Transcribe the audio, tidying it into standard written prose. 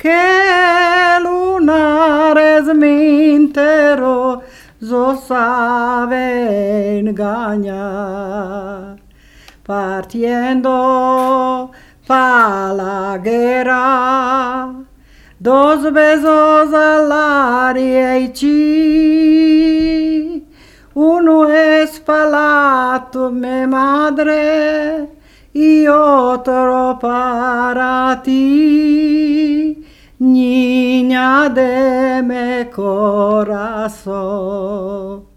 che lunares minteroso sabe engañar. Partiendo pa la guerra, dos besos al aire y uno es para tu mi madre y otro para ti, niña de mi corazón.